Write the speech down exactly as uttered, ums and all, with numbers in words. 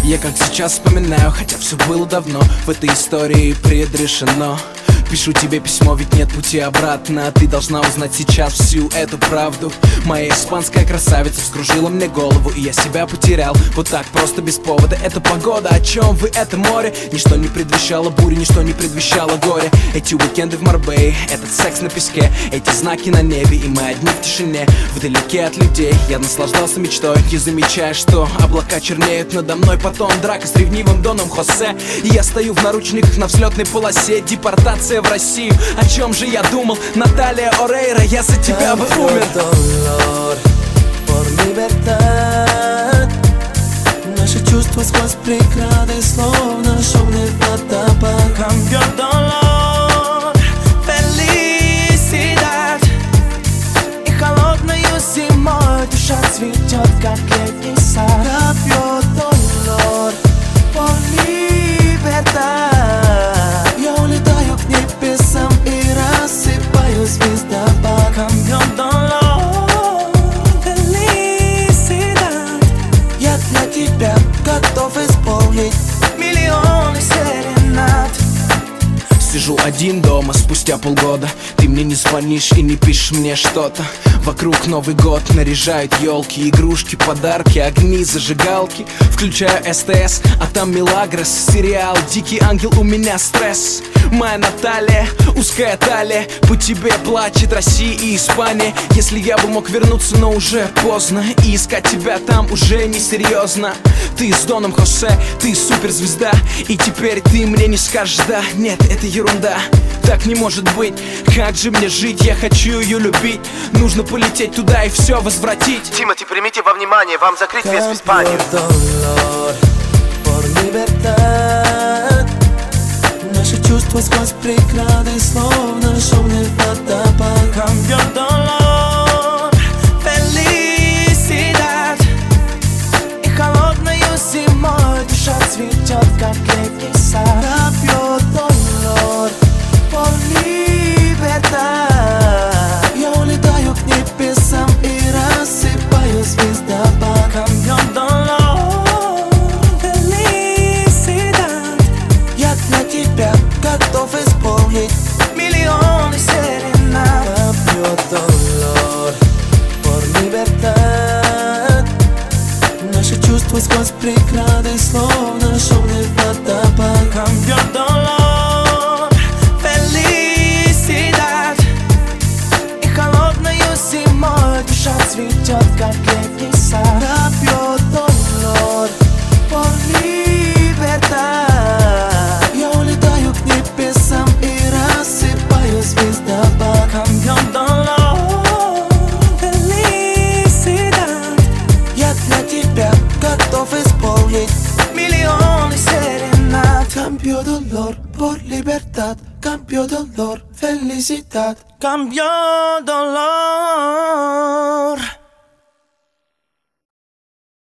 Я как сейчас вспоминаю, хотя все было давно. В этой истории предрешено. Пишу тебе письмо, ведь нет пути обратно. Ты должна узнать сейчас всю эту правду. Моя испанская красавица вскружила мне голову, и я себя потерял. Вот так просто без повода. Это погода, о чем вы, это море. Ничто не предвещало бури, ничто не предвещало горе. Эти уикенды в Марбее, этот секс на песке, эти знаки на небе, и мы одни в тишине, вдалеке от людей. Я наслаждался мечтой, не замечая, что облака чернеют надо мной. Потом драка с ревнивым Доном Хосе, и я стою в наручниках на взлетной полосе. Депортация в Россию, о чем же я думал? Наталья Орейро, я за тебя бы умер. Наши чувства сквозь преграды, словно шумный водопад. Cambio dolor, felicidad. И холодною зимой душа цветет, как летний сад. Cambio dolor por libertad. Я улетаю к небесам и рассыпаю звездопад. Cambio dolor, felicidad. Я для тебя готов исполнить миллионы серенад. Сижу один дома спустя полгода. Ты мне не звонишь и не пишешь мне что-то. Вокруг Новый год, наряжают елки, игрушки, подарки, огни, зажигалки. Включаю СТС, а там Милагрос, сериал «Дикий ангел», у меня стресс. Моя Наталья, узкая талия, по тебе плачет Россия и Испания. Если я бы мог вернуться, но уже поздно, и искать тебя там уже несерьезно. Ты с Доном Хосе, ты суперзвезда, и теперь ты мне не скажешь да. Нет, это ерунда, так не может быть. Как же мне жить, я хочу ее любить. Нужно полететь туда и все возвратить. Тимати, примите во внимание, вам закрыть въезд в Испанию. Наши чувства сквозь преграды, словно шумный водопад. Cambio dolor, felicidad. И холодною зимой душа цветет, как летний сад. Cambio dolor por libertad. Я улетаю к небесам и рассыпаю звездопад. Cambio dolor, felicidad. Я для тебя готов исполнить миллионы серенад. Cambio dolor por libertad. Наши чувства сквозь преграды, словно шумный водопад. Cambio dolor, felicidad. И холодною зимой душа цветет, как летний сад. Cambio dolor por libertad. Я улетаю к небесам и рассыпаю звездопад. Cambio dolor, felicidad. Я для тебя готов исполнить миллионы серенад. Cambio dolor por libertad. Cambio dolor, felicidad. Cambio dolor.